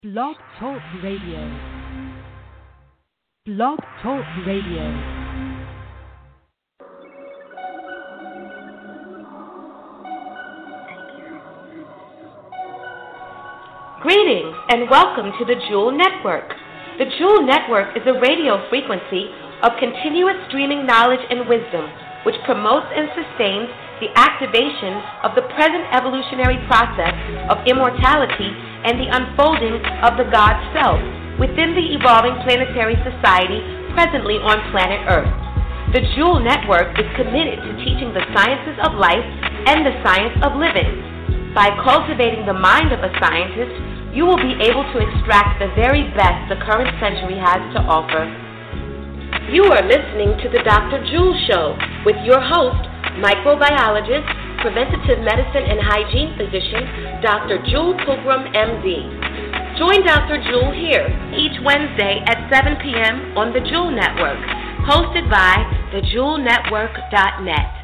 Blog Talk Radio. Blog Talk Radio. Greetings and welcome to the Jewel Network. The Jewel Network is a radio frequency of continuous streaming knowledge and wisdom, which promotes and sustains the activation of the present evolutionary process of immortality and the unfolding of the God Self within the evolving planetary society presently on planet Earth. The Jewel Network is committed to teaching the sciences of life and the science of living. By cultivating the mind of a scientist, you will be able to extract the very best the current century has to offer. You are listening to the Dr. Jewel Show with your host, microbiologist, preventative medicine and hygiene physician, Dr. Jewel Pilgrim, MD. Join Dr. Jewel here each Wednesday at 7 p.m. on the Jewel Network, hosted by thejewelnetwork.net.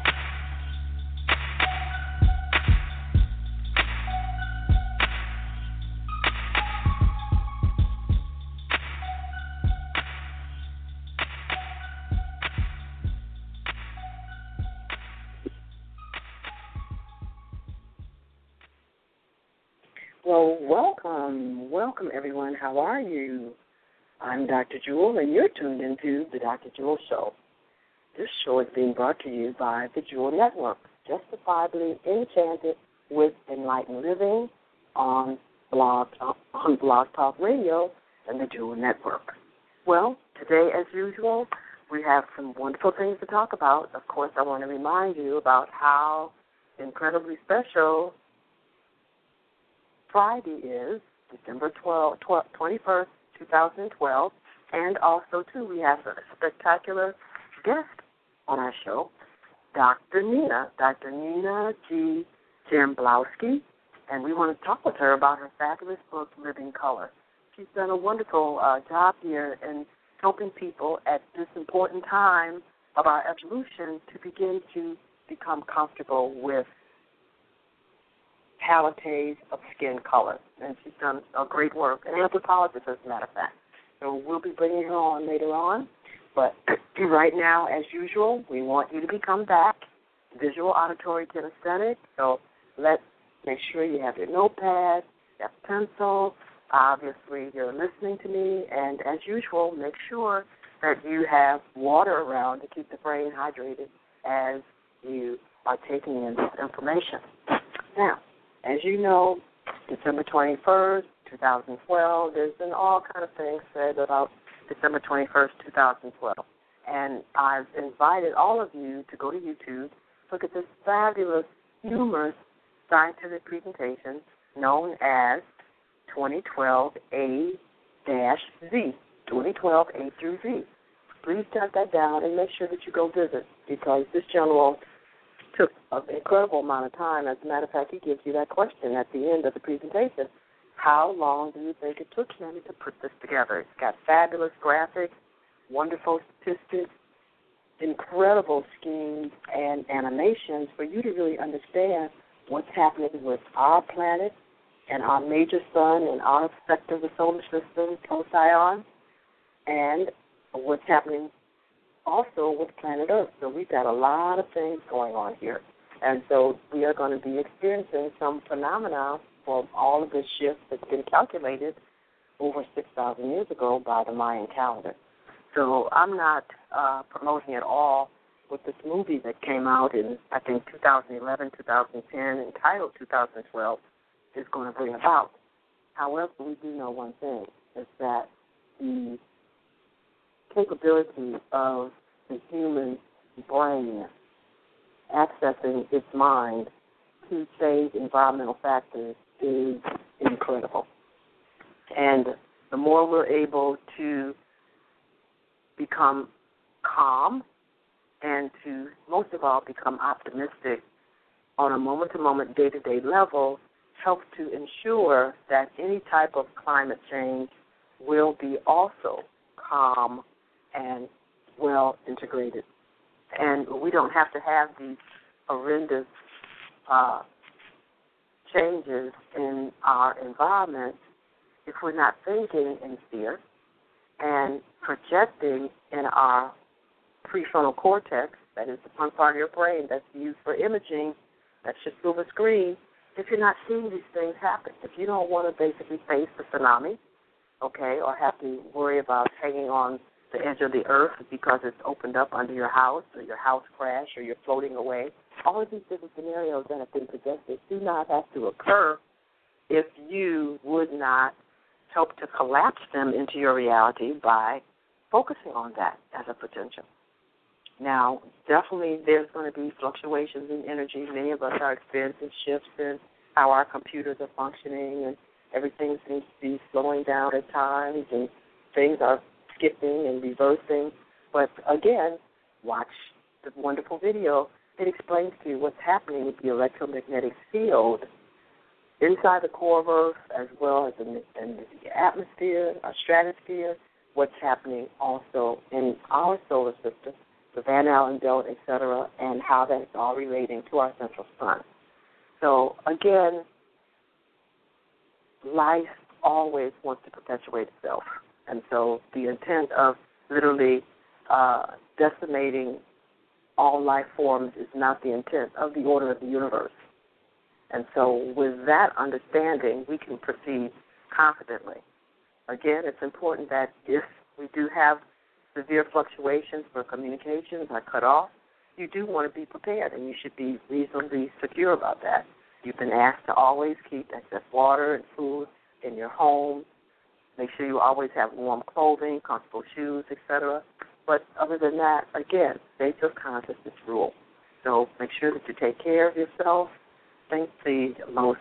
Well, welcome everyone. How are you? I'm Dr. Jewel, and you're tuned into the Dr. Jewel Show. This show is being brought to you by the Jewel Network, justifiably enchanted with enlightened living on Blog Talk Radio and the Jewel Network. Well, today, as usual, we have some wonderful things to talk about. Of course, I want to remind you about how incredibly special Friday is, December 21st, 2012, and also, too, we have a spectacular guest on our show, Dr. Nina G. Jamblowski, and we want to talk with her about her fabulous book, Living Color. She's done a wonderful job here in helping people at this important time of our evolution to begin to become comfortable with palettes of skin color, and she's done a great work, an anthropologist, as a matter of fact. So we'll be bringing her on later on, but right now, as usual, we want you to become back visual, auditory, kinesthetic. So let's make sure you have your notepad, you have a pencil. Obviously, you're listening to me, and as usual, make sure that you have water around to keep the brain hydrated as you are taking in this information. Now, as you know, December 21st, 2012, there's been all kind of things said about December 21st, 2012. And I've invited all of you to go to YouTube, look at this fabulous, humorous scientific presentation known as 2012 A-Z, 2012 A through Z. Please jot that down and make sure that you go visit, because this general took an incredible amount of time. As a matter of fact, he gives you that question at the end of the presentation. How long do you think it took him to put this together? It's got fabulous graphics, wonderful statistics, incredible schemes and animations for you to really understand what's happening with our planet and our major sun and our sector of the solar system, Procyon, and what's happening also with planet Earth. So we've got a lot of things going on here. And so we are going to be experiencing some phenomena for all of this shift that's been calculated over 6,000 years ago by the Mayan calendar. So I'm not promoting at all what this movie that came out in, I think, 2011, 2010, entitled 2012, is going to bring about. However, we do know one thing, is that the capability of the human brain accessing its mind to change environmental factors is incredible. And the more we're able to become calm and to, most of all, become optimistic on a moment-to-moment, day-to-day level, helps to ensure that any type of climate change will be also calm and well integrated. And we don't have to have these horrendous changes in our environment if we're not thinking in fear and projecting in our prefrontal cortex, that is the front part of your brain that's used for imaging, that's your silver screen, if you're not seeing these things happen, if you don't want to basically face the tsunami, okay, or have to worry about hanging on the edge of the earth because it's opened up under your house or your house crashed or you're floating away, all of these different scenarios that have been projected do not have to occur if you would not help to collapse them into your reality by focusing on that as a potential. Now, definitely there's going to be fluctuations in energy. Many of us are experiencing shifts in how our computers are functioning, and everything seems to be slowing down at times, and things are skipping and reversing. But, again, watch the wonderful video. It explains to you what's happening with the electromagnetic field inside the core of Earth as well as in the atmosphere, our stratosphere, what's happening also in our solar system, the Van Allen belt, etc., and how that's all relating to our central sun. So, again, life always wants to perpetuate itself. And so the intent of literally decimating all life forms is not the intent of the order of the universe. And so with that understanding, we can proceed confidently. Again, it's important that if we do have severe fluctuations where communications are cut off, you do want to be prepared, and you should be reasonably secure about that. You've been asked to always keep excess water and food in your home. Make sure you always have warm clothing, comfortable shoes, etc. But other than that, again, state your consciousness rule. So make sure that you take care of yourself. Think the most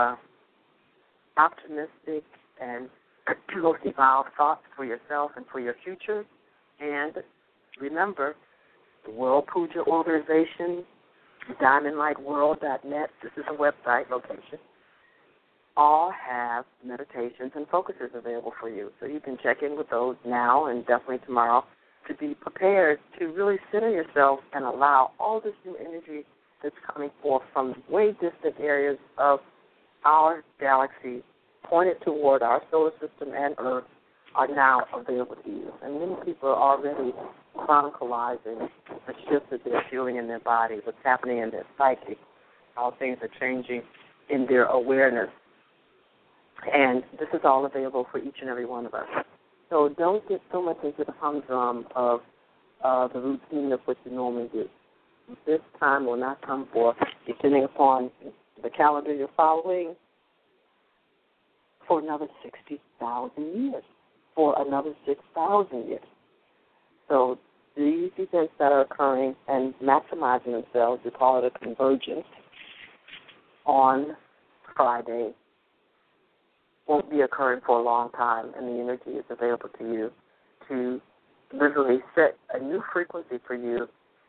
optimistic and most evolved thoughts for yourself and for your future. And remember, the World Puja Organization, DiamondLightWorld.net, this is a website location, all have meditations and focuses available for you. So you can check in with those now and definitely tomorrow to be prepared to really center yourself and allow all this new energy that's coming forth from way distant areas of our galaxy pointed toward our solar system and Earth are now available to you. And many people are already chronicalizing the shifts that they're feeling in their body, what's happening in their psyche, how things are changing in their awareness. And this is all available for each and every one of us. So don't get so much into the humdrum of the routine of what you normally do. This time will not come forth, depending upon the calendar you're following, for another 60,000 years, for another 6,000 years. So these events that are occurring and maximizing themselves, we call it a convergence, on Friday won't be occurring for a long time, and the energy is available to you to literally set a new frequency for you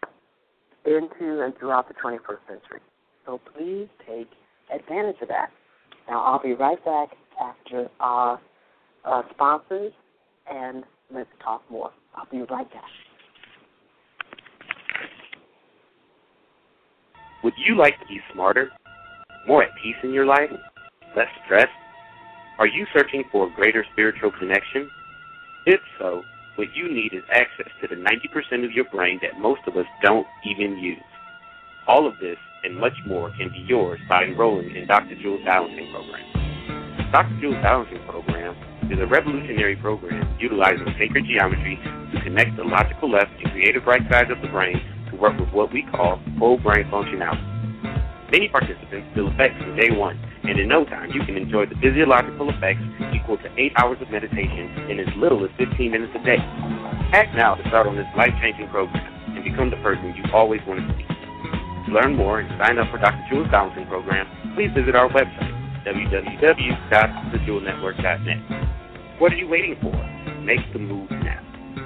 into and throughout the 21st century. So please take advantage of that. Now, I'll be right back after our sponsors, and let's talk more. I'll be right back. Would you like to be smarter, more at peace in your life, less stressed? Are you searching for a greater spiritual connection? If so, what you need is access to the 90% of your brain that most of us don't even use. All of this and much more can be yours by enrolling in Dr. Jules' Balancing Program. Dr. Jules' Balancing Program is a revolutionary program utilizing sacred geometry to connect the logical left and creative right sides of the brain to work with what we call whole brain functionality. Many participants feel effects from day one, and in no time you can enjoy the physiological effects equal to 8 hours of meditation in as little as 15 minutes a day. Act now to start on this life-changing program and become the person you've always wanted to be. To learn more and sign up for Dr. Jules' Balancing Program, please visit our website, www.thejewelnetwork.net. What are you waiting for? Make the move now.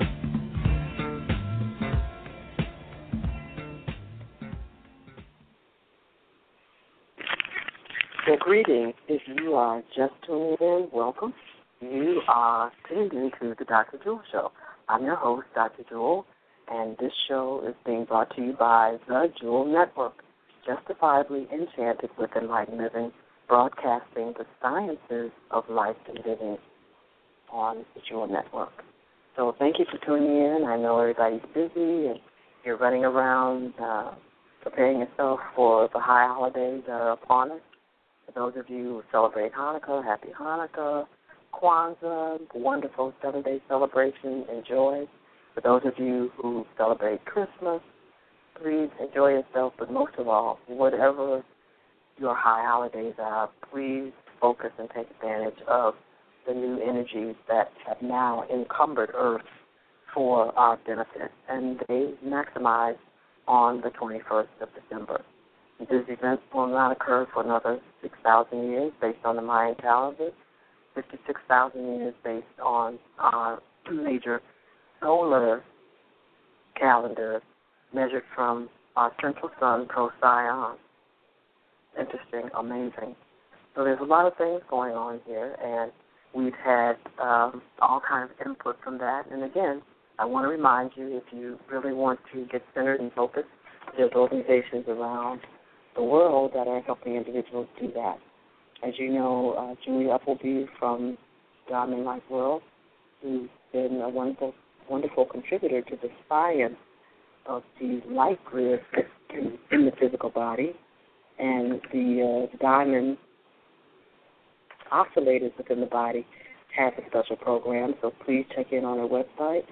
So greetings. If you are just tuning in, welcome. You are tuned into the Dr. Jewel Show. I'm your host, Dr. Jewel, and this show is being brought to you by the Jewel Network, justifiably enchanted with enlightened living broadcasting the sciences of life and living on the Jewel Network. So thank you for tuning in. I know everybody's busy and you're running around preparing yourself for the high holidays that are upon us. For those of you who celebrate Hanukkah, happy Hanukkah. Kwanzaa, wonderful 7-day celebration, enjoy. For those of you who celebrate Christmas, please enjoy yourself, but most of all, whatever your high holidays are, please focus and take advantage of the new energies that have now encumbered Earth for our benefit, and they maximize on the 21st of December. This event will not occur for another 6,000 years based on the Mayan calendar, 56,000 years based on our major solar calendar measured from our central sun, Procyon. Interesting, amazing. So there's a lot of things going on here, and we've had all kinds of input from that. And again, I want to remind you, if you really want to get centered and focused, there's organizations around the world that are helping individuals do that. As you know, Julie Appleby from Diamond Life World, who's been a wonderful, wonderful contributor to the science of the life grid in the physical body, and the diamond oscillators within the body have a special program. So please check in on our website,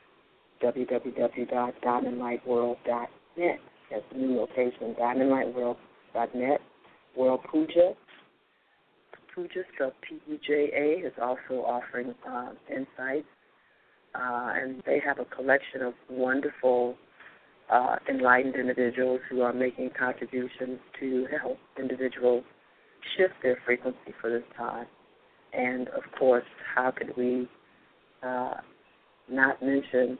www.diamondlightworld.net. That's the new location, diamondlightworld.net. World Puja, spelled P-U-J-A, is also offering insights, and they have a collection of wonderful, enlightened individuals who are making contributions to help individuals shift their frequency for this time. And, of course, how could we not mention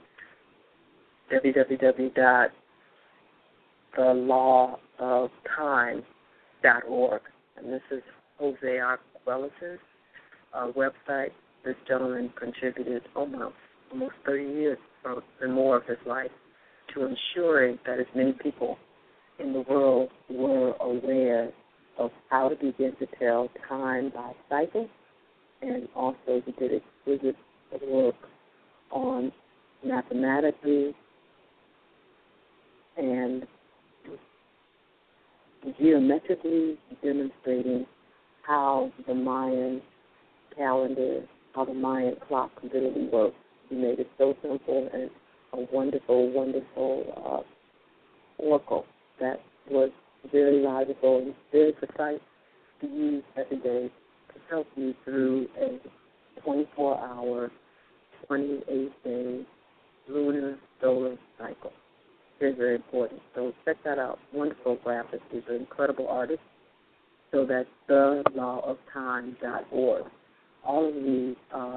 www.thelawoftime.org. And this is Jose Arguelles' website. This gentleman contributed almost 30 years and more of his life to ensuring that as many people in the world were aware of how to begin to tell time by cycle, and also he did exquisite work on mathematically and geometrically demonstrating how the Mayan calendar, how the Mayan clock literally works. He made it so simple and a wonderful, wonderful oracle that was very logical and very precise to use every day to help you through a 24-hour, 28-day lunar solar cycle. Very, very important. So check that out. Wonderful graphics. These are incredible artists. So that's thelawoftime.org. All of these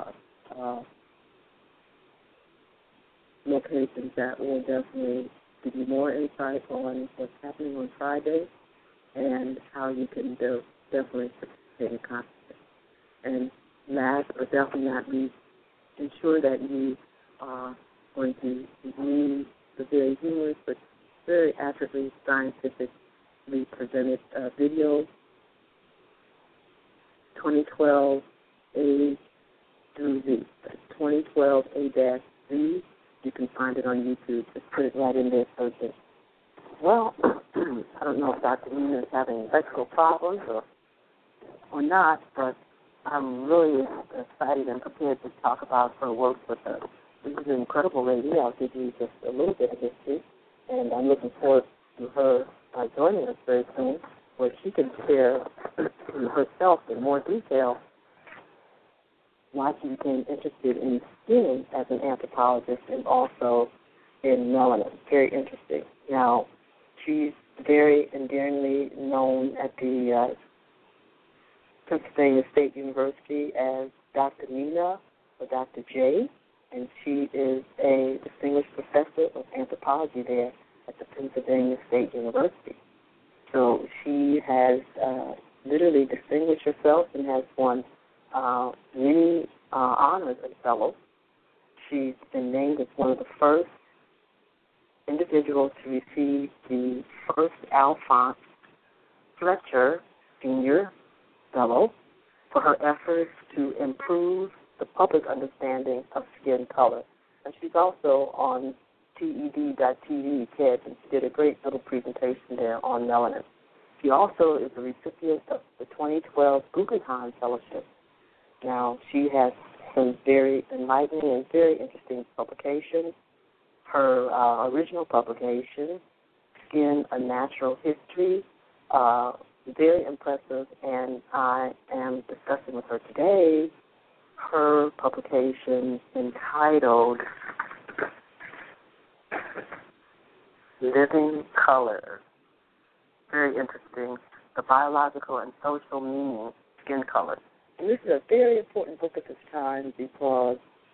locations that will definitely give you more insight on what's happening on Friday and how you can definitely participate in conferences. And last but definitely not least, ensure that you are going to use the very humorous but very accurately scientifically presented video 2012 A through Z. That's 2012 A-Z. You can find it on YouTube. Just put it right in there, search it. Well, I don't know if Dr. Nina is having electrical problems or not, but I'm really excited and prepared to talk about her work with her. This is an incredible lady. I'll give you just a little bit of history, and I'm looking forward to her joining us very soon, where she can share herself in more detail why she became interested in skin as an anthropologist and also in melanin. Very interesting. Now, she's very endearingly known at the Pennsylvania State University as Dr. Nina or Dr. J, and she is a distinguished professor of anthropology there at the Pennsylvania State University. So she has literally distinguished herself and has won many honors and fellows. She's been named as one of the first individuals to receive the first Alphonse Fletcher Senior Fellow for her efforts to improve the public understanding of skin color. And she's also on TED.TV, Kids, and she did a great little presentation there on melanin. She also is a recipient of the 2012 Guggenheim Fellowship. Now, she has some very enlightening and very interesting publications. Her original publication, Skin, A Natural History, very impressive, and I am discussing with her today her publication entitled Living Color. Very interesting, the biological and social meaning of skin color. And this is a very important book at this time because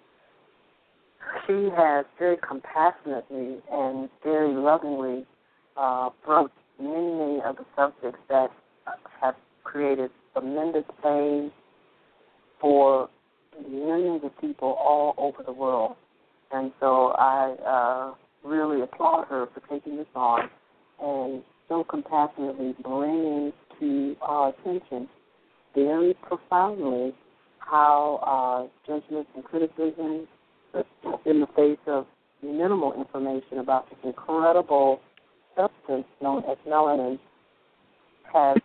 she has very compassionately and very lovingly broached many of the subjects that have created tremendous pain for millions of people all over the world. And so I really applaud her for taking this on and so compassionately bringing to our attention very profoundly how judgments and criticism in the face of minimal information about this incredible substance known as melanin has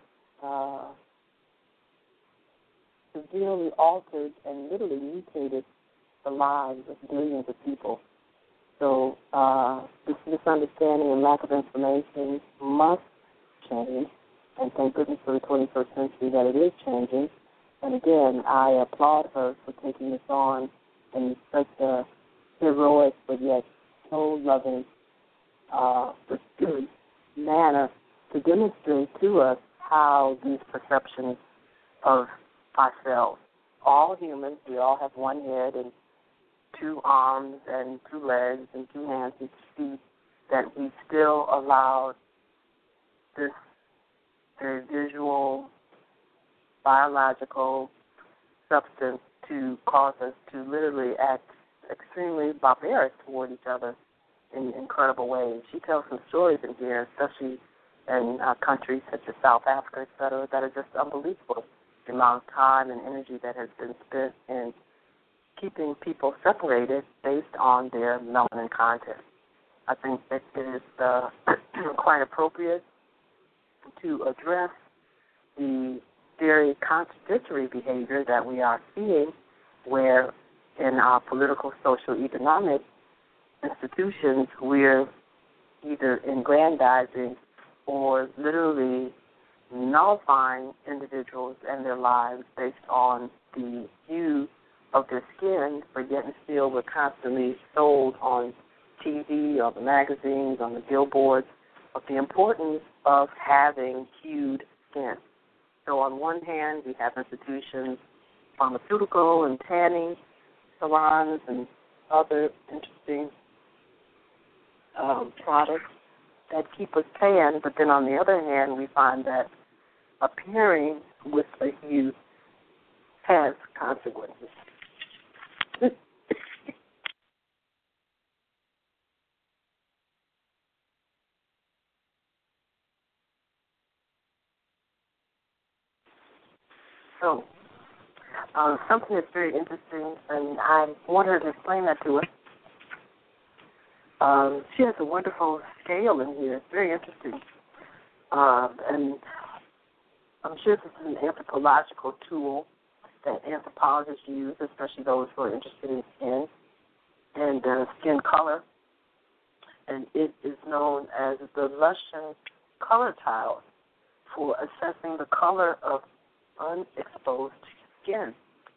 severely altered and literally mutated the lives of billions of people. So this misunderstanding and lack of information must change, and thank goodness for the 21st century that it is changing. And again, I applaud her for taking this on in such a heroic but yet so loving manner to demonstrate to us how these perceptions of ourselves, all humans, we all have one head and two arms and two legs and two hands and feet, that we still allow this very visual, biological substance to cause us to literally act extremely barbaric toward each other in incredible ways. She tells some stories in here, especially in countries such as South Africa, et cetera, that are just unbelievable. The amount of time and energy that has been spent in keeping people separated based on their melanin content. I think that it is quite appropriate to address the very contradictory behavior that we are seeing where in our political, social, economic institutions we're either aggrandizing or literally nullifying individuals and their lives based on the hue of their skin, but yet and still we're constantly sold on TV, on the magazines, on the billboards, of the importance of having hued skin. So on one hand, we have institutions, pharmaceutical and tanning salons and other interesting products that keep us tan, but then on the other hand, we find that appearing with a hue has consequences. So, something that's very interesting, and I want her to explain that to us. She has a wonderful scale in here. It's very interesting. And I'm sure this is an anthropological tool that anthropologists use, especially those who are interested in skin and skin color. And it is known as the Lushan color tile for assessing the color of unexposed skin.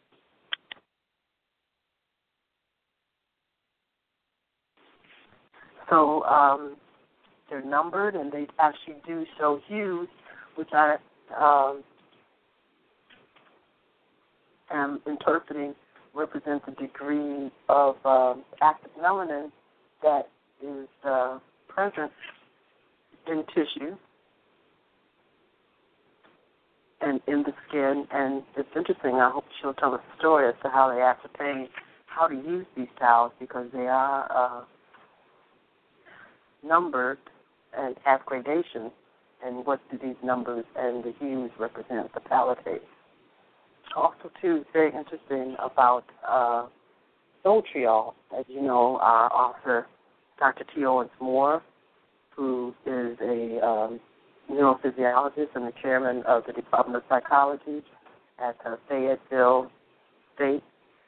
So they're numbered, and they actually do show hues, which I am interpreting represents a degree of active melanin that is present in tissue and in the skin. And it's interesting. I hope she'll tell us a story as to how they ascertain how to use these tiles, because they are numbered and have gradations. And what do these numbers and the hues represent, the palette? also, too, very interesting about Sotriol. As you know, our author, Dr. T. Owens Moore, who is a neurophysiologist and the chairman of the Department of Psychology at Fayetteville State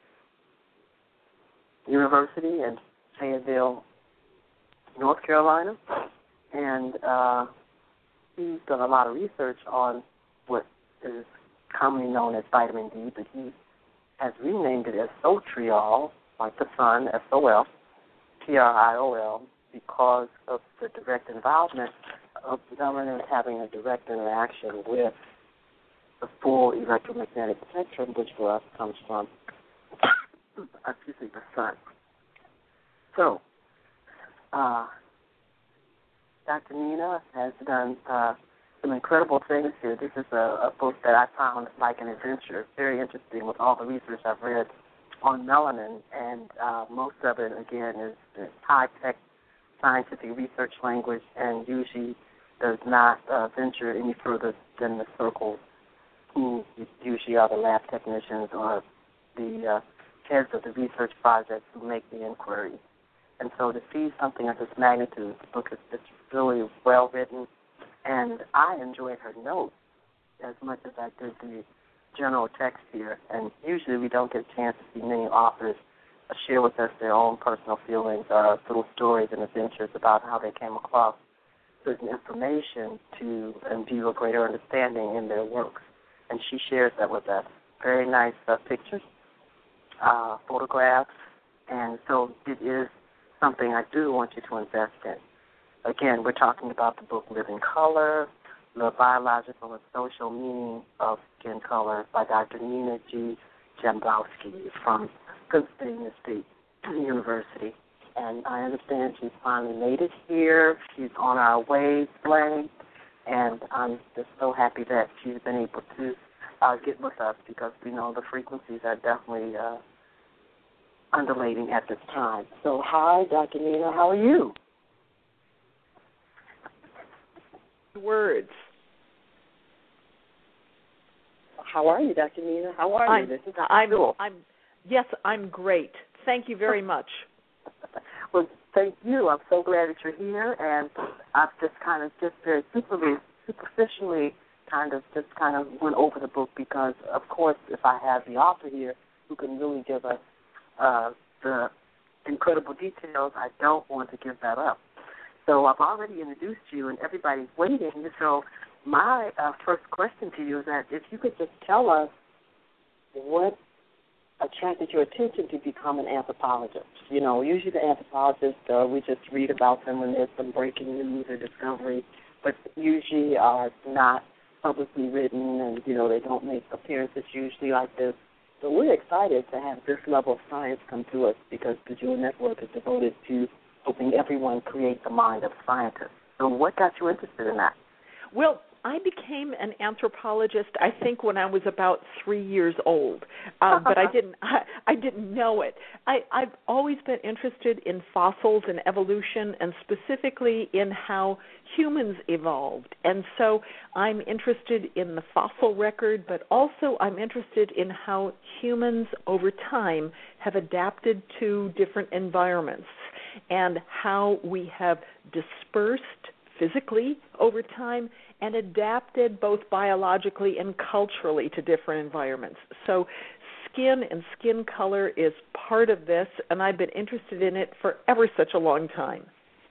University in Fayetteville, North Carolina. And he's done a lot of research on what is commonly known as vitamin D, but he has renamed it as Sotriol, like the sun, S-O-L, T-R-I-O-L, because of the direct involvement of melanin having a direct interaction with the full electromagnetic spectrum, which for us comes from, the sun. So, Dr. Nina has done some incredible things here. This is a book that I found like an adventure, very interesting with all the research I've read on melanin, and most of it, again, is high-tech scientific research language and usually does not venture any further than the circle, who usually are the lab technicians or the heads of the research projects who make the inquiry. And so to see something of this magnitude, the book is just really well written, and I enjoyed her notes as much as I did the general text here. And usually we don't get a chance to see many authors share with us their own personal feelings or little stories and adventures about how they came across certain information to imbue a greater understanding in their works. And she shares that with us. Very nice pictures, photographs, and so it is something I do want you to invest in. Again, we're talking about the book Living Color, The Biological and Social Meaning of Skin Color by Dr. Nina G. Jambowski from Pennsylvania State University. And I understand she's finally made it here. She's on our wavelength, and I'm just so happy that she's been able to get with us because we know the frequencies are definitely undulating at this time. So, hi, Dr. Nina. How are you? Words. How are you, Dr. Nina? How are you? This is cool. I'm great. Thank you very much. Well, thank you. I'm so glad that you're here, and I've just very superficially kind of went over the book because, of course, if I have the author here who can really give us the incredible details, I don't want to give that up. So I've already introduced you, and everybody's waiting. So my first question to you is that if you could just tell us what attracted your attention to become an anthropologist. You know, usually the anthropologists, we just read about them when there's some breaking news or discovery, but usually are not publicly written, and, you know, they don't make appearances usually like this. So we're excited to have this level of science come to us because the Jewel Network is devoted to helping everyone create the mind of a scientist. So what got you interested in that? Well, I became an anthropologist, I think, when I was about 3 years old, but I didn't know it. I've always been interested in fossils and evolution, and specifically in how humans evolved. And so I'm interested in the fossil record, but also I'm interested in how humans over time have adapted to different environments and how we have dispersed physically over time and adapted both biologically and culturally to different environments. So skin and skin color is part of this, and I've been interested in it for ever such a long time.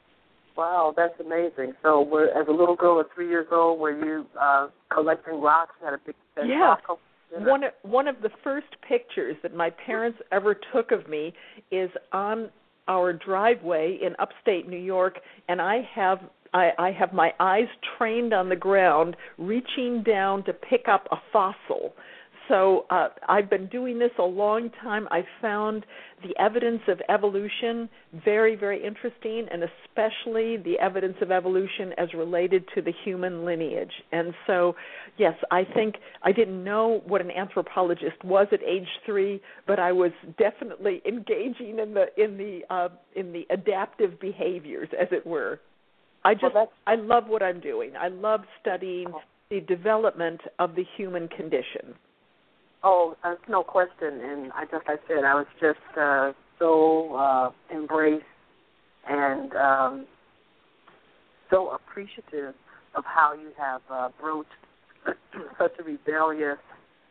Wow, that's amazing. So as a little girl at 3 years old, were you collecting rocks? Had a big rock? One of the first pictures that my parents ever took of me is on our driveway in upstate New York, and I have my eyes trained on the ground, reaching down to pick up a fossil. So I've been doing this a long time. I found the evidence of evolution very, very interesting, and especially the evidence of evolution as related to the human lineage. And so, yes, I think I didn't know what an anthropologist was at age 3, but I was definitely engaging in the adaptive behaviors, as it were. I love what I'm doing. I love studying the development of the human condition. Oh, no question. And like I said, I was just so embraced and so appreciative of how you have broached such a rebellious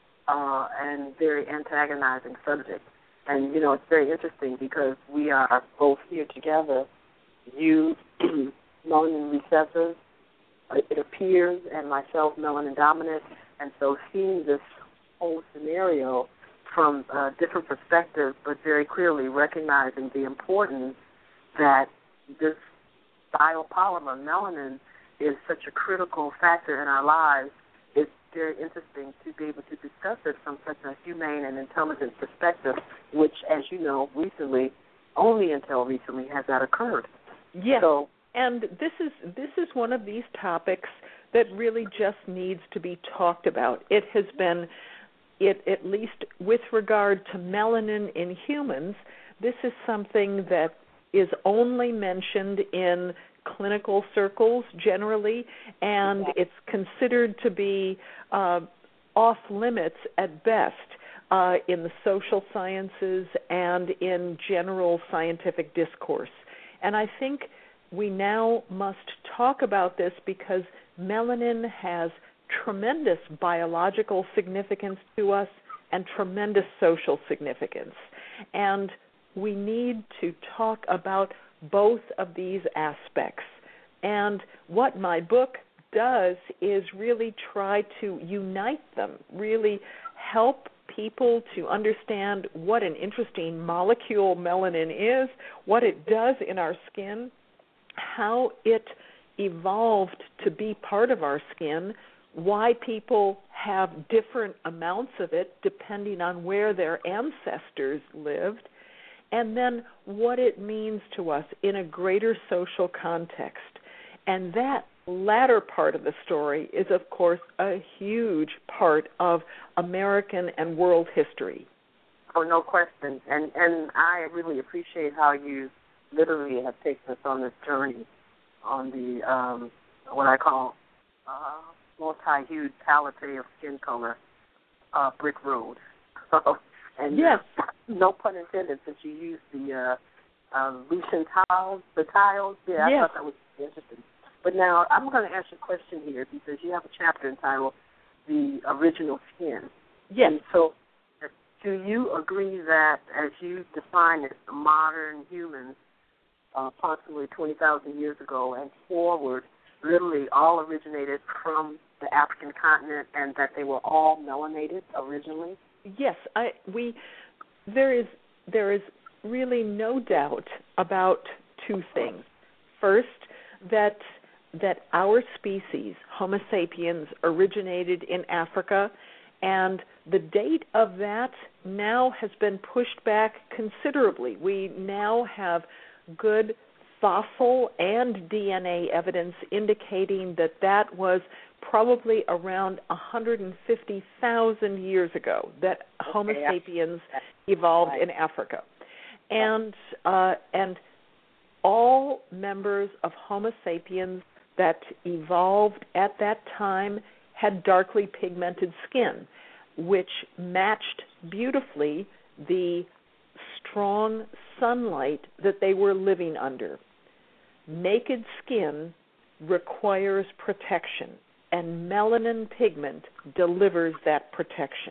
and very antagonizing subject. And, it's very interesting because we are both here together, you, melanin recessive, it appears, and myself, melanin dominant. And so seeing this whole scenario from different perspectives, but very clearly recognizing the importance that this biopolymer, melanin, is such a critical factor in our lives. It's very interesting to be able to discuss it from such a humane and intelligent perspective, which, as you know, only until recently has that occurred. Yes, so, and this is one of these topics that really just needs to be talked about. It has been, at least with regard to melanin in humans, this is something that is only mentioned in clinical circles generally, and it's considered to be off limits at best in the social sciences and in general scientific discourse. And I think we now must talk about this because melanin has tremendous biological significance to us and tremendous social significance. And we need to talk about both of these aspects. And what my book does is really try to unite them, really help people to understand what an interesting molecule melanin is, what it does in our skin, how it evolved to be part of our skin, why people have different amounts of it depending on where their ancestors lived, and then what it means to us in a greater social context. And that latter part of the story is, of course, a huge part of American and world history. Oh, no question. And I really appreciate how you literally have taken us on this journey on the, what I call multi-hued palette of skin color brick road. And yes. No pun intended, since you used the Lucian tiles, the tiles. Yeah, yes. I thought that was interesting. But now I'm going to ask you a question here because you have a chapter entitled The Original Skin. Yes. And so do you agree that, as you define it, the modern humans, approximately 20,000 years ago and forward, literally all originated from the African continent and that they were all melanated originally? Yes, there is really no doubt about two things. First, that our species, Homo sapiens, originated in Africa, and the date of that now has been pushed back considerably. We now have good fossil and DNA evidence indicating that was probably around 150,000 years ago that Homo sapiens evolved in Africa. And all members of Homo sapiens that evolved at that time had darkly pigmented skin, which matched beautifully the strong sunlight that they were living under. Naked skin requires protection, and melanin pigment delivers that protection.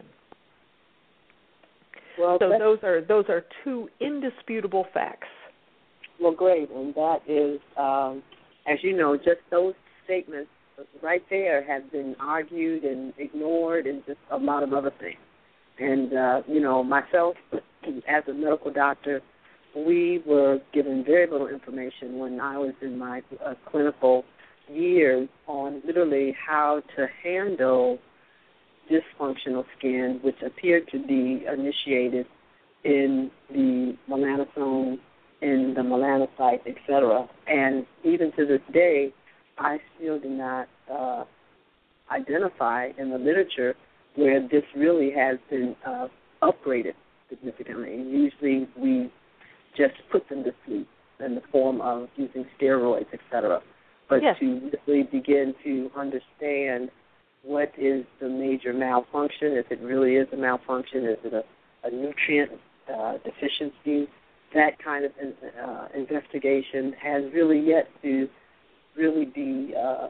Well, so those are two indisputable facts. Well, great, and that is, as you know, just those statements right there have been argued and ignored and just a lot of other things. And, myself, as a medical doctor, we were given very little information when I was in my clinical years on literally how to handle dysfunctional skin, which appeared to be initiated in the melanosome, in the melanocyte, etc. And even to this day, I still do not identify in the literature where this really has been upgraded significantly. Usually we just put them to sleep in the form of using steroids, etc. But yes. to really begin to understand what is the major malfunction, if it really is a malfunction, is it a nutrient deficiency. That kind of investigation has really yet to really be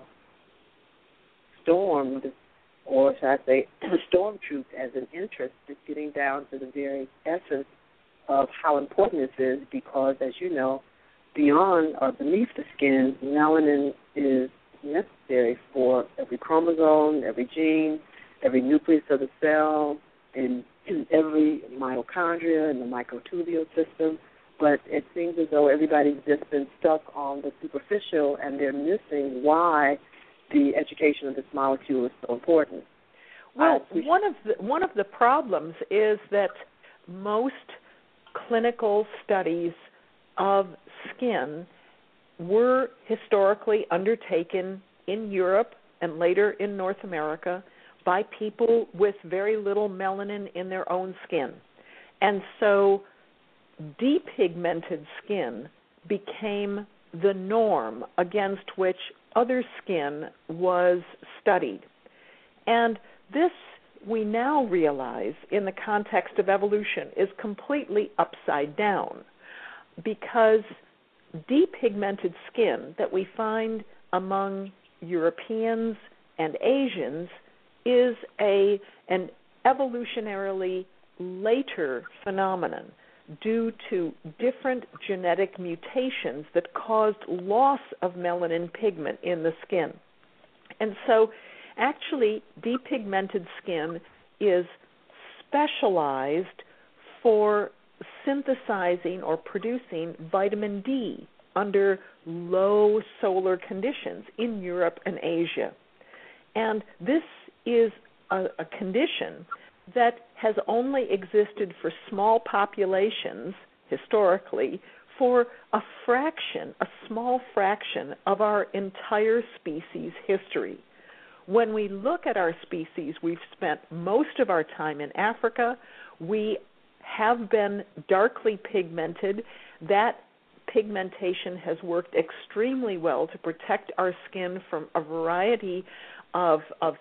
stormed, or should I say stormtrooped as an interest. It's getting down to the very essence of how important this is because, as you know, beyond or beneath the skin, melanin is necessary for every chromosome, every gene, every nucleus of the cell, and every mitochondria and the microtubule system. But it seems as though everybody's just been stuck on the superficial, and they're missing why the education of this molecule is so important. Well, one of the problems is that most clinical studies of skin were historically undertaken in Europe and later in North America by people with very little melanin in their own skin. And so depigmented skin became the norm against which other skin was studied. And this, we now realize, in the context of evolution, is completely upside down, because depigmented skin that we find among Europeans and Asians is an evolutionarily later phenomenon due to different genetic mutations that caused loss of melanin pigment in the skin. And so actually depigmented skin is specialized for synthesizing or producing vitamin D under low solar conditions in Europe and Asia. And this is a condition that has only existed for small populations historically for a small fraction of our entire species history. When we look at our species, we've spent most of our time in Africa. We have been darkly pigmented. That pigmentation has worked extremely well to protect our skin from a variety of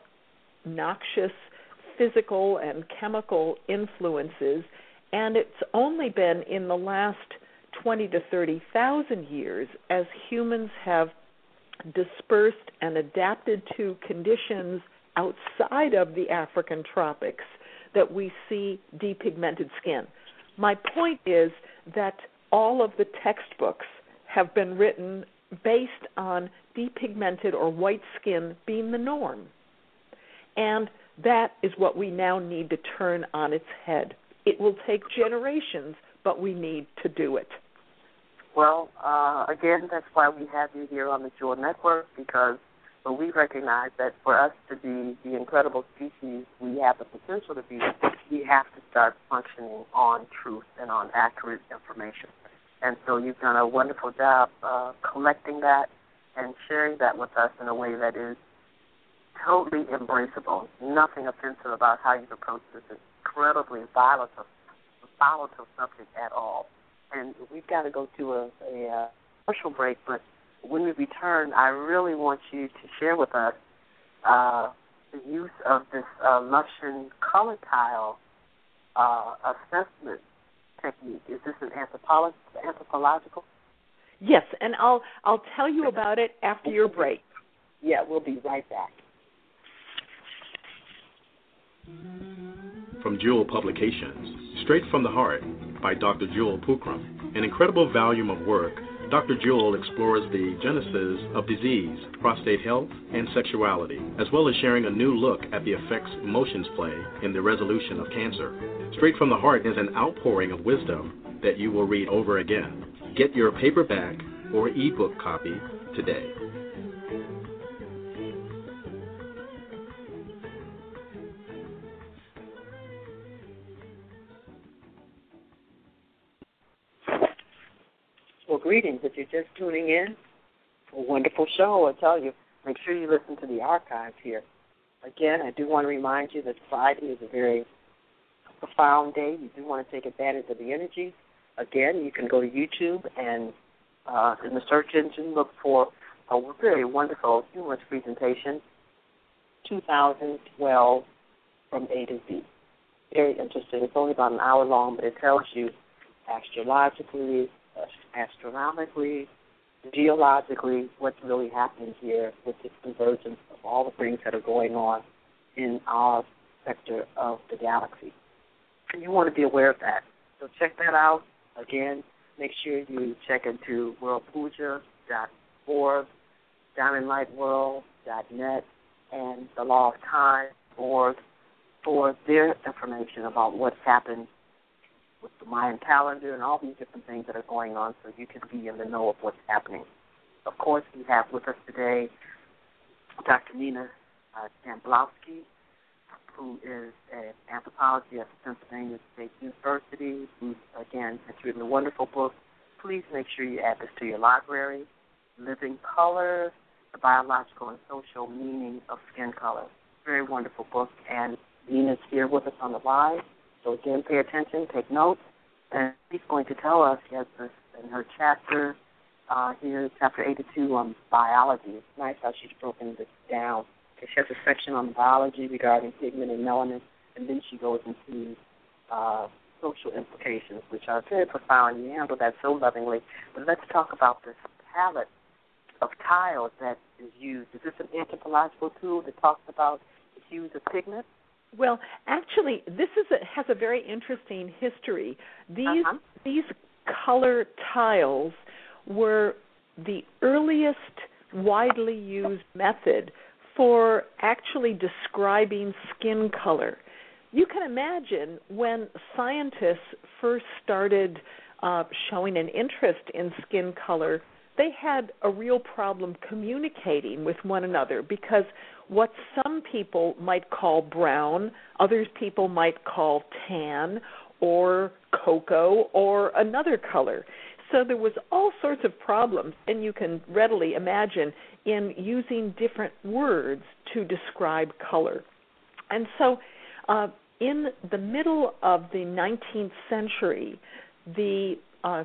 noxious physical and chemical influences, and it's only been in the last 20 to 30,000 years as humans have dispersed and adapted to conditions outside of the African tropics that we see depigmented skin. My point is that all of the textbooks have been written based on depigmented or white skin being the norm. And that is what we now need to turn on its head. It will take generations, but we need to do it. Well, again, that's why we have you here on the Jewel Network, because we recognize that for us to be the incredible species we have the potential to be, we have to start functioning on truth and on accurate information. And so you've done a wonderful job collecting that and sharing that with us in a way that is totally embraceable. Nothing offensive about how you've approached this incredibly volatile subject at all. And we've got to go to a commercial break, but when we return, I really want you to share with us the use of this Lushan color tile assessment technique. Is this an anthropological? Yes, and I'll tell you about it after your break. Yeah, we'll be right back. From Jewel Publications, Straight from the Heart by Dr. Jewel Pookrum, an incredible volume of work. Dr. Jewel explores the genesis of disease, prostate health, and sexuality, as well as sharing a new look at the effects emotions play in the resolution of cancer. Straight from the Heart is an outpouring of wisdom that you will read over again. Get your paperback or ebook copy today. Well, greetings. If you're just tuning in, a wonderful show, I tell you. Make sure you listen to the archives here. Again, I do want to remind you that Friday is a very profound day. You do want to take advantage of the energy. Again, you can go to YouTube and in the search engine look for a very wonderful humorous presentation 2012 from A to Z. Very interesting. It's only about an hour long, but it tells you astrologically, astronomically, geologically what's really happening here with this convergence of all the things that are going on in our sector of the galaxy. And you want to be aware of that. So check that out. Again, make sure you check into worldpuja.org, diamondlightworld.net, and the Law of Time.org for their information about what's happened with the Mayan calendar and all these different things that are going on so you can be in the know of what's happening. Of course, we have with us today Dr. Nina Jamblowski, who is an anthropologist at Pennsylvania State University, who, again, has written a wonderful book. Please make sure you add this to your library, Living Color, The Biological and Social Meaning of Skin Color. Very wonderful book, and Nina's here with us on the line. So, again, pay attention, take notes, and she's going to tell us, she has this in her chapter, here, chapter 82 on biology. It's nice how she's broken this down. She has a section on biology regarding pigment and melanin, and then she goes into social implications, which are very profound. You handle that so lovingly. But let's talk about this palette of tiles that is used. Is this an anthropological tool that talks about the hues of pigment? Well, actually, this has a very interesting history. These color tiles were the earliest widely used method for actually describing skin color. You can imagine when scientists first started showing an interest in skin color, they had a real problem communicating with one another because what some people might call brown, others people might call tan or cocoa or another color. So there was all sorts of problems, and you can readily imagine in using different words to describe color. And so in the middle of the 19th century, the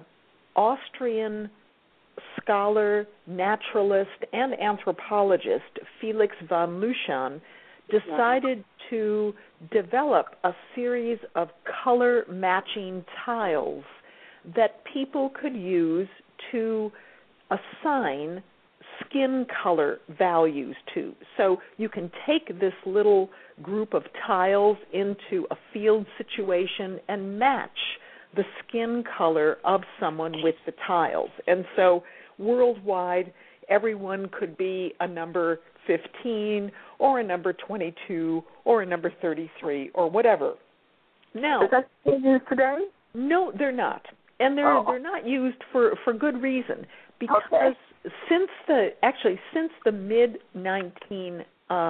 Austrian scholar, naturalist, and anthropologist Felix von Luschan decided to develop a series of color-matching tiles that people could use to assign skin color values to. So you can take this little group of tiles into a field situation and match the skin color of someone with the tiles. And so worldwide, everyone could be a number 15 or a number 22 or a number 33 or whatever. Now, is that still used today? No, they're not. And they're not used for good reason, because since the mid 1900s,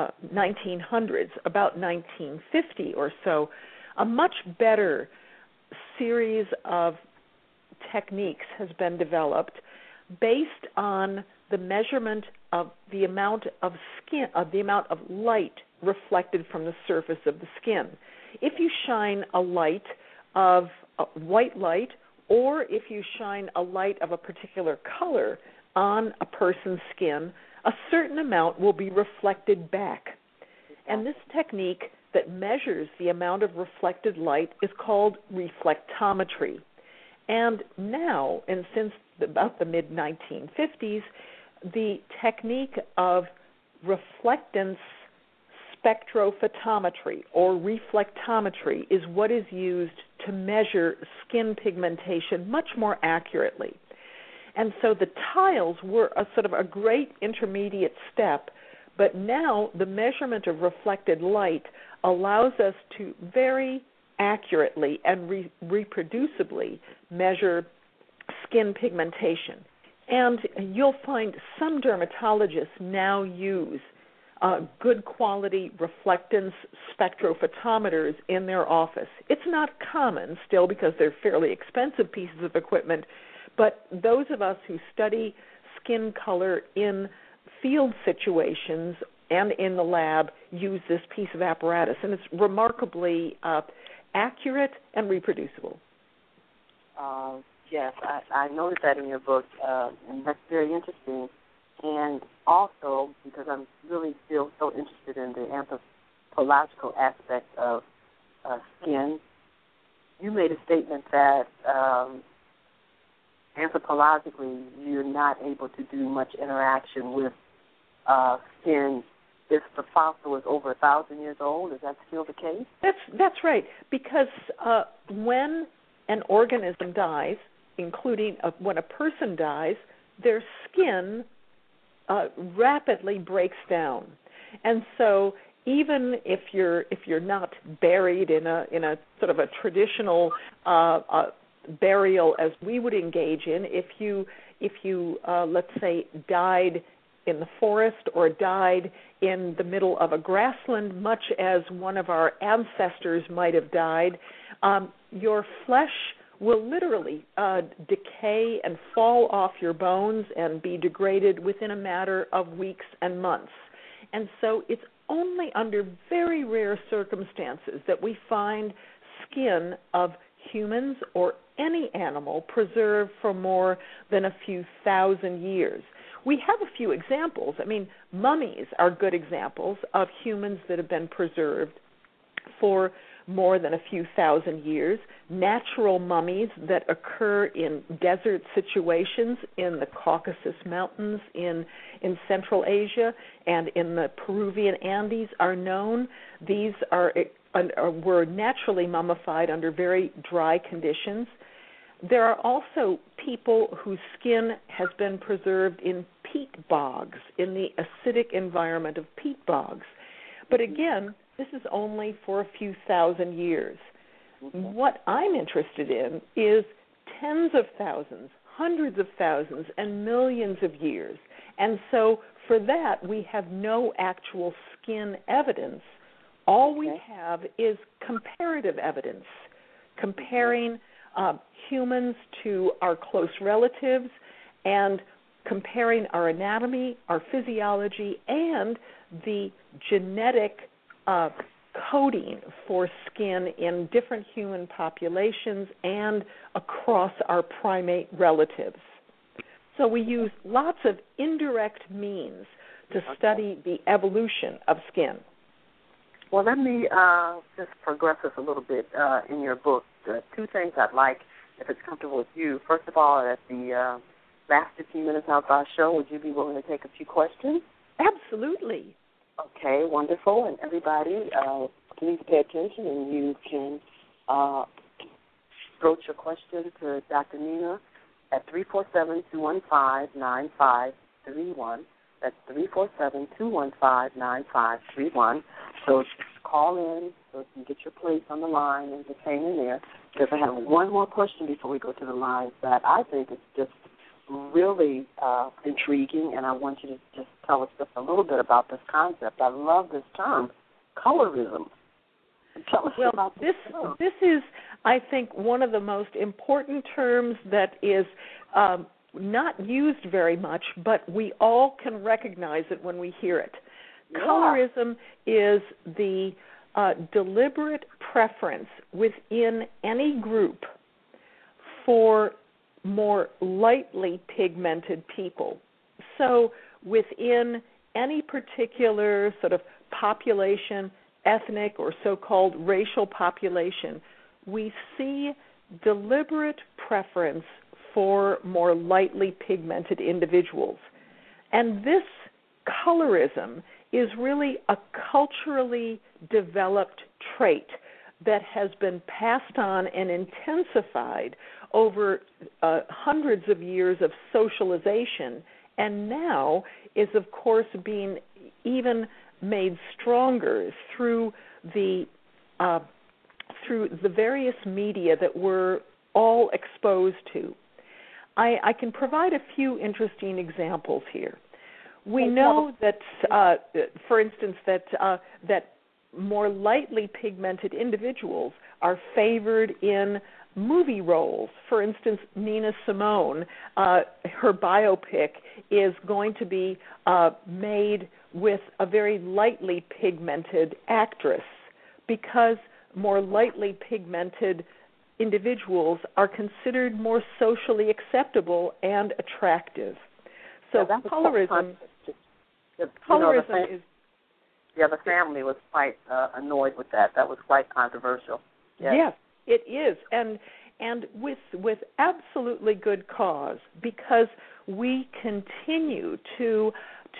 about 1950 or so, a much better series of techniques has been developed based on the measurement of the amount of light reflected from the surface of the skin. If you shine a light of white light, or if you shine a light of a particular color on a person's skin, a certain amount will be reflected back. And this technique that measures the amount of reflected light is called reflectometry. And now, and since about the mid-1950s, the technique of reflectance spectrophotometry or reflectometry is what is used to measure skin pigmentation much more accurately. And so the tiles were a sort of a great intermediate step, but now the measurement of reflected light allows us to very accurately and reproducibly measure skin pigmentation. And you'll find some dermatologists now use good quality reflectance spectrophotometers in their office. It's not common still because they're fairly expensive pieces of equipment, but those of us who study skin color in field situations and in the lab use this piece of apparatus, and it's remarkably accurate and reproducible. Yes, I noticed that in your book, and that's very interesting. And also, because I'm really still so interested in the anthropological aspect of skin, you made a statement that anthropologically you're not able to do much interaction with skin if the fossil is over 1,000 years old. Is that still the case? That's right, because when an organism dies, including when a person dies, their skin rapidly breaks down, and so even if you're not buried in a sort of a traditional burial as we would engage in, if you let's say died in the forest or died in the middle of a grassland, much as one of our ancestors might have died, your flesh will literally decay and fall off your bones and be degraded within a matter of weeks and months. And so it's only under very rare circumstances that we find skin of humans or any animal preserved for more than a few thousand years. We have a few examples. I mean, mummies are good examples of humans that have been preserved for more than a few thousand years. Natural mummies that occur in desert situations in the Caucasus Mountains in Central Asia and in the Peruvian Andes are known. These were naturally mummified under very dry conditions. There are also people whose skin has been preserved in peat bogs, in the acidic environment of peat bogs. But again, this is only for a few thousand years. What I'm interested in is tens of thousands, hundreds of thousands, and millions of years. And so for that, we have no actual skin evidence. All we have is comparative evidence, comparing humans to our close relatives and comparing our anatomy, our physiology, and the genetic coding for skin in different human populations and across our primate relatives. So we use lots of indirect means to study the evolution of skin. Well, let me just progress this a little bit in your book. Two things I'd like, if it's comfortable with you. First of all, at the last 15 minutes of our show, would you be willing to take a few questions? Absolutely. Okay, wonderful. And everybody, please pay attention, and you can broach your question to Dr. Nina at 347-215-9531. That's 347-215-9531. So just call in so you can get your place on the line and just hang in there. Because I have one more question before we go to the lines that I think is just really intriguing, and I want you to just tell us just a little bit about this concept. I love this term, colorism. Tell us about this. This is, I think, one of the most important terms that is not used very much, but we all can recognize it when we hear it. Yeah. Colorism is the deliberate preference within any group for more lightly pigmented people. So within any particular sort of population, ethnic or so-called racial population, we see deliberate preference for more lightly pigmented individuals. And this colorism is really a culturally developed trait that has been passed on and intensified over hundreds of years of socialization, and now is, of course, being even made stronger through the various media that we're all exposed to. I can provide a few interesting examples here. We know that, for instance, that more lightly pigmented individuals are favored in movie roles. For instance, Nina Simone, her biopic is going to be made with a very lightly pigmented actress because more lightly pigmented individuals are considered more socially acceptable and attractive. So that was colorism is... the family was quite annoyed with that. That was quite controversial. Yes, it is, and with absolutely good cause, because we continue to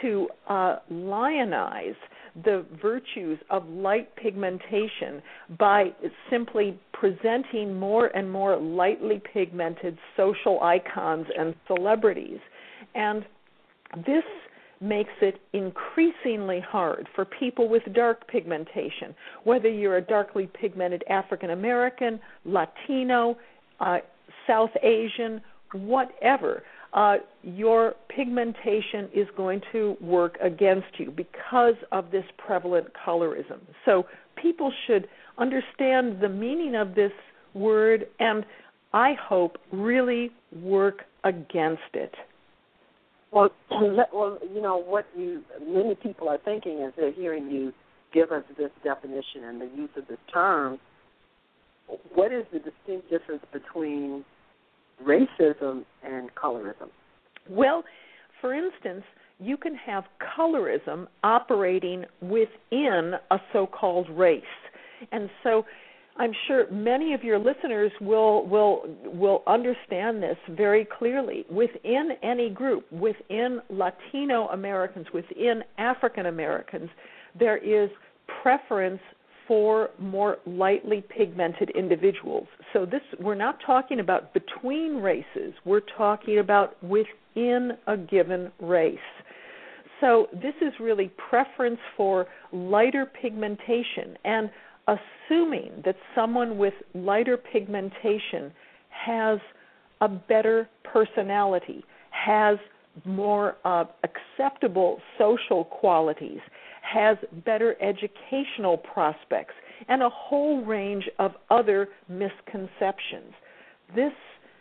lionize the virtues of light pigmentation by simply presenting more and more lightly pigmented social icons and celebrities. And this makes it increasingly hard for people with dark pigmentation, whether you're a darkly pigmented African American, Latino, South Asian, whatever. Your pigmentation is going to work against you because of this prevalent colorism. So people should understand the meaning of this word and, I hope, really work against it. Well, what many people are thinking as they're hearing you give us this definition and the use of this term, what is the distinct difference between racism and colorism? Well, for instance, you can have colorism operating within a so-called race. And so I'm sure many of your listeners will understand this very clearly. Within any group, within Latino Americans, within African Americans, there is preference for more lightly pigmented individuals. So we're not talking about between races. We're talking about within a given race. So this is really preference for lighter pigmentation, and assuming that someone with lighter pigmentation has a better personality, has more acceptable social qualities, has better educational prospects, and a whole range of other misconceptions. This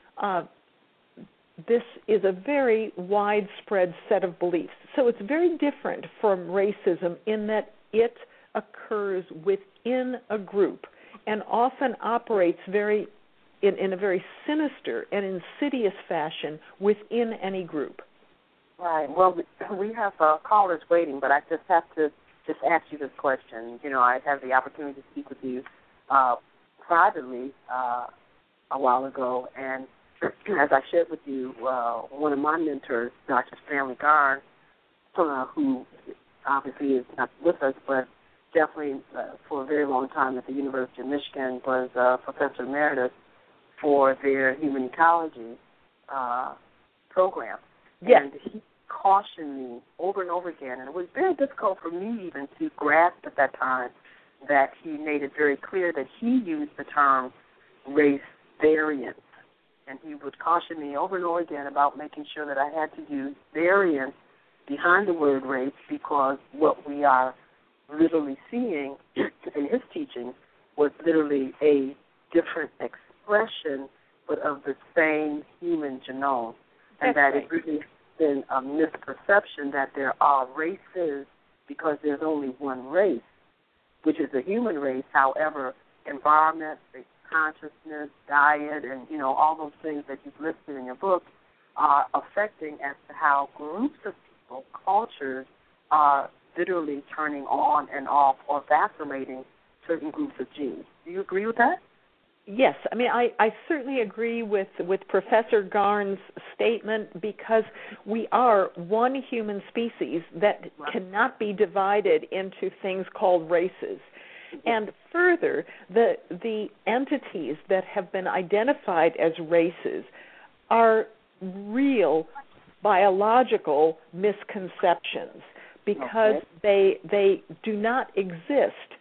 is a very widespread set of beliefs. So it's very different from racism in that it occurs within a group and often operates in a very sinister and insidious fashion within any group. Right. Well, we have callers waiting, but I just have to ask you this question. I had the opportunity to speak with you privately a while ago, and as I shared with you, one of my mentors, Dr. Stanley Garn, who obviously is not with us, but definitely for a very long time at the University of Michigan was Professor Emeritus for their human ecology program. Yes. And he cautioned me over and over again, and it was very difficult for me even to grasp at that time that he made it very clear that he used the term race variance. And he would caution me over and over again about making sure that I had to use variance behind the word race, because what we are literally seeing in his teaching was literally a different expression but of the same human genome. And that it really been a misperception that there are races because there's only one race, which is the human race. However, environment, consciousness, diet, and, all those things that you've listed in your book are affecting as to how groups of people, cultures, are literally turning on and off or vacillating certain groups of genes. Do you agree with that? Yes. I mean, I certainly agree with Professor Garn's statement, because we are one human species that cannot be divided into things called races. And further, the entities that have been identified as races are real biological misconceptions, because they do not exist.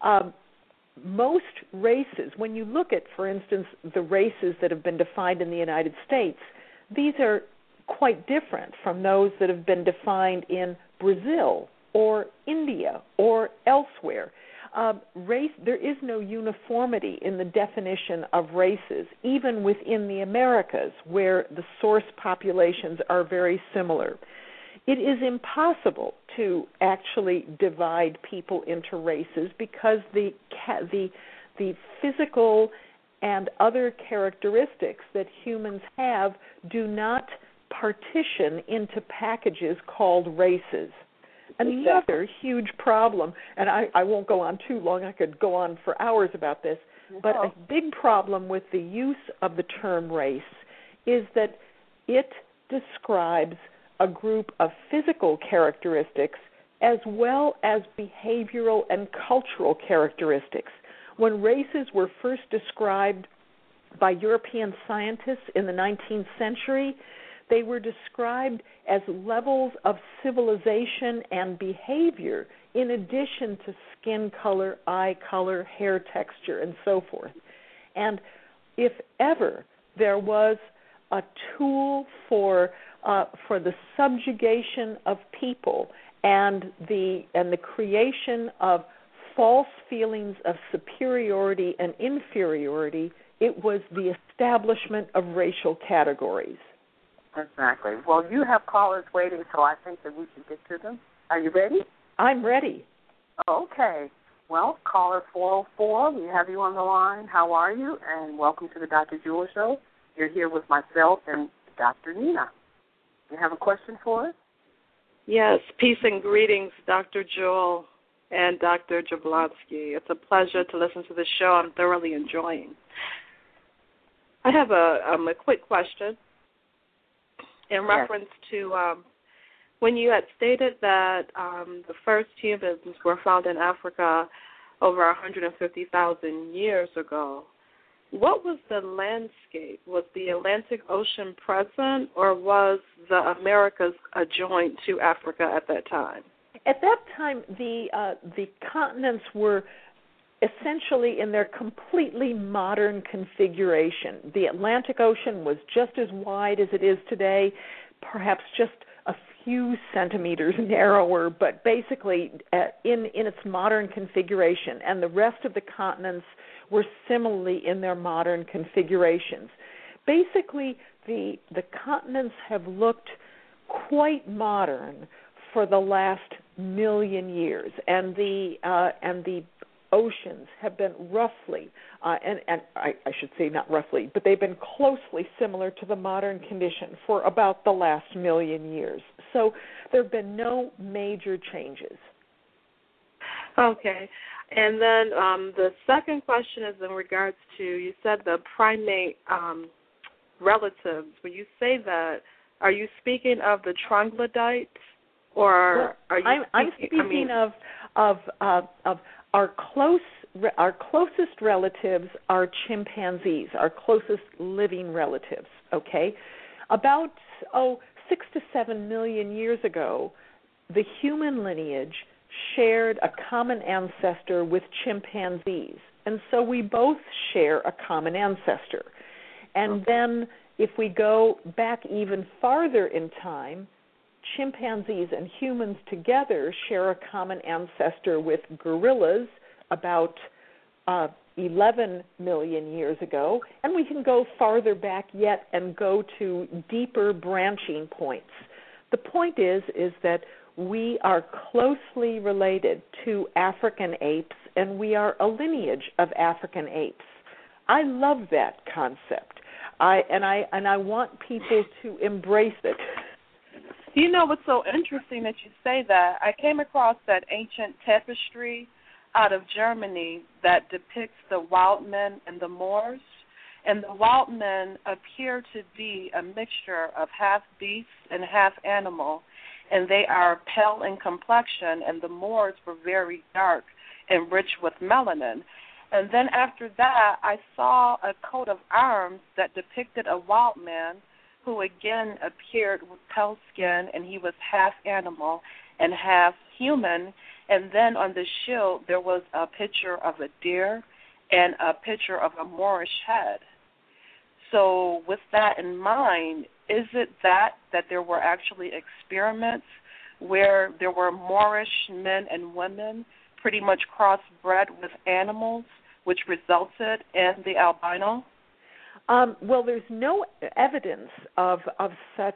Most races, when you look at, for instance, the races that have been defined in the United States, these are quite different from those that have been defined in Brazil or India or elsewhere. There is no uniformity in the definition of races, even within the Americas, where the source populations are very similar. It is impossible to actually divide people into races, because the physical and other characteristics that humans have do not partition into packages called races. Another huge problem, and I won't go on too long, I could go on for hours about this, but a big problem with the use of the term race is that it describes a group of physical characteristics as well as behavioral and cultural characteristics. When races were first described by European scientists in the 19th century, they were described as levels of civilization and behavior in addition to skin color, eye color, hair texture, and so forth. And if ever there was a tool for the subjugation of people and the creation of false feelings of superiority and inferiority, it was the establishment of racial categories. Exactly. Well, you have callers waiting, so I think that we should get to them. Are you ready? I'm ready. Okay. Well, caller 404, we have you on the line. How are you? And welcome to the Dr. Jewel Show. You're here with myself and Dr. Nina. You have a question for us? Yes, peace and greetings, Dr. Jewel and Dr. Jablonski. It's a pleasure to listen to the show. I'm thoroughly enjoying. I have a quick question in reference to when you had stated that the first humans were found in Africa over 150,000 years ago. What was the landscape? Was the Atlantic Ocean present, or was the Americas adjoined to Africa at that time? At that time, the continents were essentially in their completely modern configuration. The Atlantic Ocean was just as wide as it is today, perhaps just a few centimeters narrower, but basically in its modern configuration. And the rest of the continents were similarly in their modern configurations. Basically, the continents have looked quite modern for the last million years, and the oceans have been roughly, and I should say not roughly, but they've been closely similar to the modern condition for about the last million years. So there have been no major changes. Okay. And then the second question is in regards to, you said the primate relatives. When you say that, are you speaking of the troglodytes, or are you? I'm speaking of our closest relatives are chimpanzees, our closest living relatives. Okay, about 6 to 7 million years ago, the human lineage shared a common ancestor with chimpanzees, and so we both share a common ancestor. And then if we go back even farther in time, chimpanzees and humans together share a common ancestor with gorillas about 11 million years ago, and we can go farther back yet and go to deeper branching points. The point is that we are closely related to African apes, and we are a lineage of African apes. I love that concept, and I want people to embrace it. You know what's so interesting that you say that? I came across that ancient tapestry out of Germany that depicts the wild men and the Moors, and the wild men appear to be a mixture of half beast and half animal, and they are pale in complexion, and the Moors were very dark and rich with melanin. And then after that, I saw a coat of arms that depicted a wild man who again appeared with pale skin, and he was half animal and half human. And then on the shield, there was a picture of a deer and a picture of a Moorish head. So with that in mind, is it that there were actually experiments where there were Moorish men and women pretty much crossbred with animals, which resulted in the albino? Well, there's no evidence of such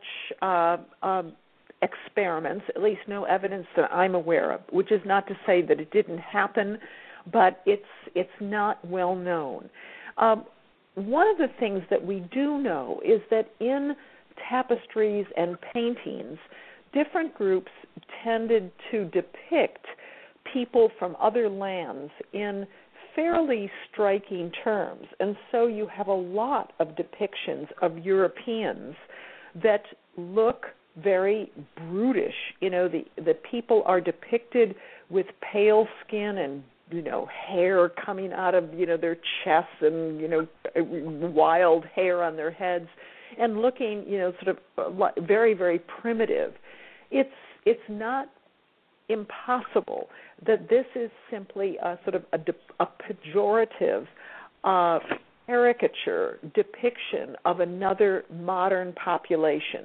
experiments, at least no evidence that I'm aware of, which is not to say that it didn't happen, but it's not well known. One of the things that we do know is that in tapestries and paintings, different groups tended to depict people from other lands in fairly striking terms. And so you have a lot of depictions of Europeans that look very brutish. The people are depicted with pale skin and hair coming out of their chests and wild hair on their heads, and looking sort of very, very primitive. It's not impossible that this is simply a sort of a pejorative caricature depiction of another modern population.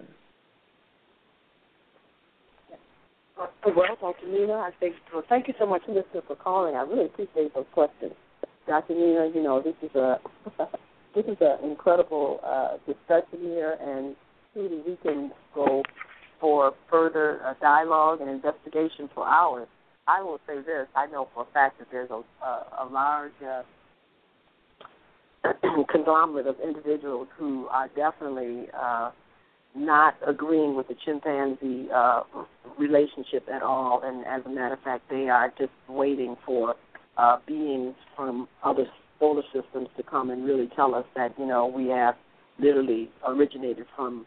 Well, Dr. Nina, thank you so much, listener, for calling. I really appreciate those questions. Dr. Nina, this is an incredible discussion here, and truly we can go for further dialogue and investigation for hours. I will say this: I know for a fact that there's a large conglomerate of individuals who are definitely not agreeing with the chimpanzee relationship at all, and as a matter of fact, they are just waiting for beings from other solar systems to come and really tell us that, we have literally originated from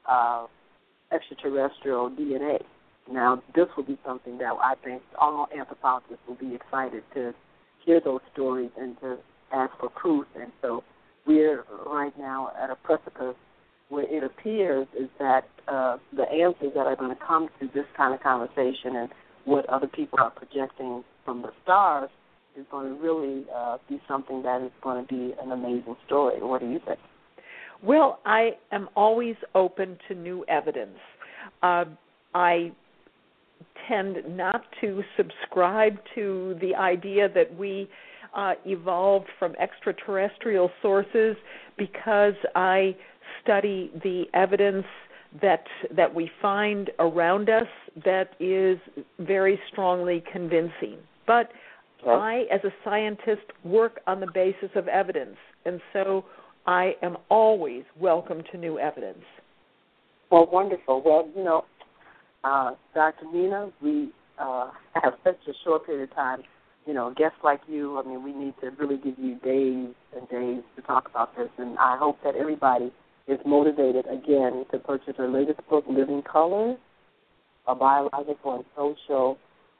extraterrestrial DNA. Now, this will be something that I think all anthropologists will be excited to hear those stories and to ask for proof. And so we're right now at a precipice where it appears is that the answers that are going to come to this kind of conversation and what other people are projecting from the stars is going to really be something that is going to be an amazing story. What do you think? Well, I am always open to new evidence. I tend not to subscribe to the idea that we evolved from extraterrestrial sources, because I study the evidence that we find around us that is very strongly convincing. But I, as a scientist, work on the basis of evidence, and so I am always welcome to new evidence. Well, wonderful. Well, Dr. Nina, we have such a short period of time. Guests like you, we need to really give you days and days to talk about this, and I hope that everybody is motivated, again, to purchase her latest book, Living Color, A Biological and Social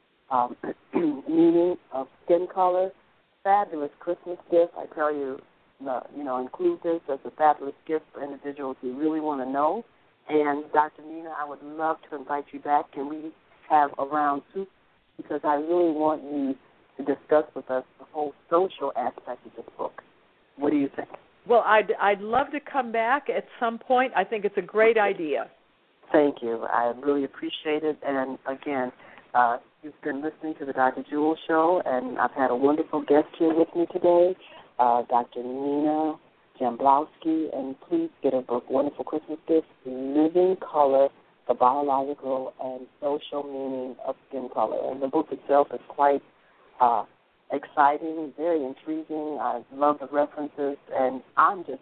Meaning of Skin Color. Fabulous Christmas gift. I tell you, include this as a fabulous gift for individuals who really want to know. And Dr. Nina, I would love to invite you back. Can we have a round two? Because I really want you to discuss with us the whole social aspect of this book. What do you think? Well, I'd love to come back at some point. I think it's a great idea. Thank you. I really appreciate it. And, again, you've been listening to the Dr. Jewel Show, and I've had a wonderful guest here with me today, Dr. Nina Jamblowski, and please get her book, Wonderful Christmas Gift, Living Color, The Biological and Social Meaning of Skin Color. And the book itself is quite exciting, very intriguing. I love the references, and I'm just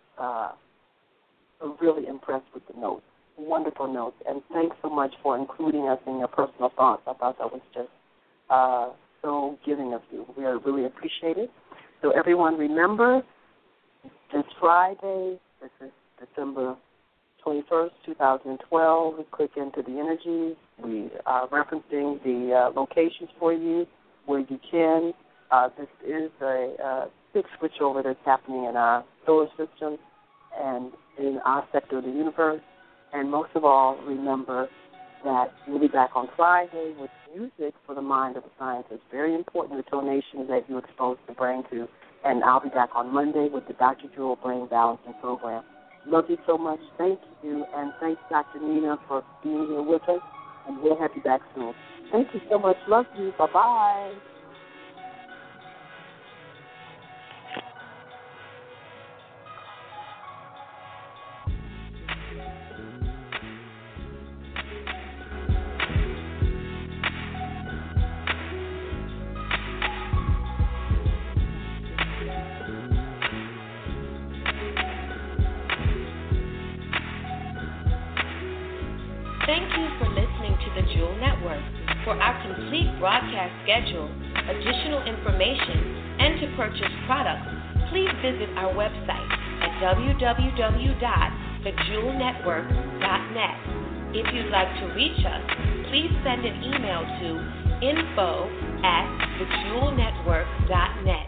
really impressed with the notes. Wonderful notes, and thanks so much for including us in your personal thoughts. I thought that was just so giving of you. We really appreciate it. So everyone, remember, this Friday, this is December 21st, 2012, we click into the energies. We are referencing the locations for you where you can. This is a big switchover that's happening in our solar system and in our sector of the universe. And most of all, remember that we'll be back on Friday with music for the mind of a scientist. Very important, the donations that you expose the brain to. And I'll be back on Monday with the Dr. Jewel Brain Balancing Program. Love you so much. Thank you. And thanks, Dr. Nina, for being here with us. And we'll have you back soon. Thank you so much. Love you. Bye-bye. Thank you for listening to the Jewel Network. For our complete broadcast schedule, additional information, and to purchase products, please visit our website at www.thejewelnetwork.net. If you'd like to reach us, please send an email to info@thejewelnetwork.net.